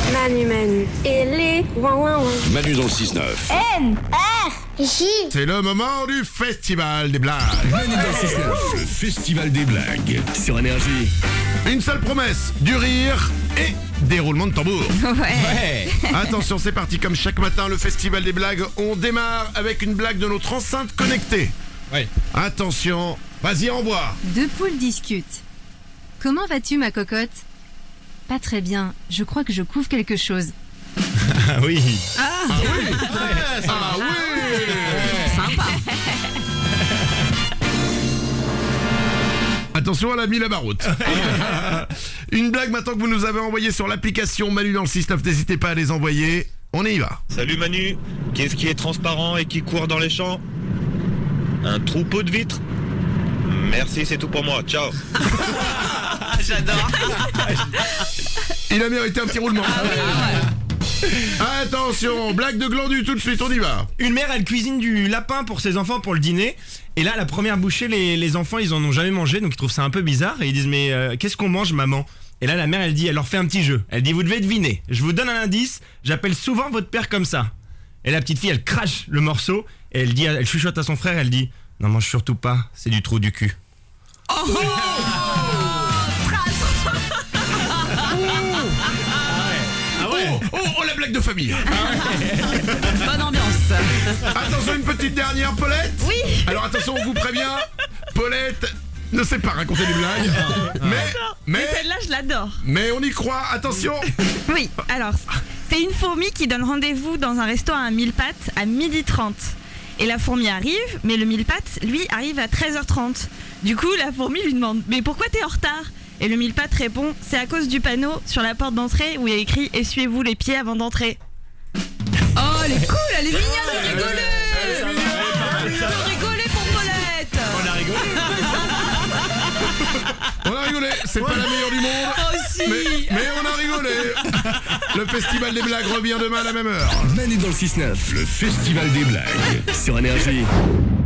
Manu et les ouin ouin ouin. Manu dans le 6-9. J. C'est le moment du festival des blagues. Manu dans le 6-9. Le festival des blagues sur Énergie. Une seule promesse, du rire et des roulements de tambour. Ouais. Attention, c'est parti. Comme chaque matin, le festival des blagues, on démarre avec une blague de notre enceinte connectée. Ouais. Attention, vas-y, envoie. Deux poules discutent. Comment vas-tu, ma cocotte? Pas très bien, je crois que je couvre quelque chose. Ah oui. Ah oui. Sympa. Attention, elle a mis la baroute. Une blague maintenant que vous nous avez envoyée sur l'application Manu dans le 6-9, n'hésitez pas à les envoyer. On y va. Salut Manu, qu'est-ce qui est transparent et qui court dans les champs? Un troupeau de vitres. Merci, c'est tout pour moi, ciao. J'adore. Il a mérité un petit roulement. Attention, blague de glandu tout de suite, on y va. Une mère, elle cuisine du lapin pour ses enfants pour le dîner. Et là, la première bouchée, les enfants, ils en ont jamais mangé, donc ils trouvent ça un peu bizarre. Et ils disent, mais qu'est-ce qu'on mange, maman? Et là, la mère, elle leur fait un petit jeu. Elle dit, vous devez deviner. Je vous donne un indice, j'appelle souvent votre père comme ça. Et la petite fille, elle crache le morceau. Et elle chuchote à son frère, elle dit, non, mange surtout pas, c'est du trou du cul. Oh, la blague de famille. Bonne ambiance. Attention, une petite dernière, Paulette. Oui. Alors attention, on vous prévient, Paulette ne sait pas raconter des blagues. Mais Celle-là, je l'adore. mais on y croit, attention. Oui, alors, c'est une fourmi qui donne rendez-vous dans un resto à un mille pattes à 12h30. Et la fourmi arrive, mais le mille pattes, lui, arrive à 13h30. Du coup, la fourmi lui demande « Mais pourquoi t'es en retard ?» Et le mille pattes répond « C'est à cause du panneau sur la porte d'entrée où il y a écrit « Essuyez-vous les pieds avant d'entrer ». Oh, elle est cool, elle est mignonne, elle rigolait. Elle Elle a rigolé pour Paulette. On a rigolé. On a rigolé, c'est pas la meilleure du monde. Oh si. Mais on a rigolé. Le festival des blagues revient demain à la même heure. Manu dans le 6-9. Le festival des blagues sur Énergie.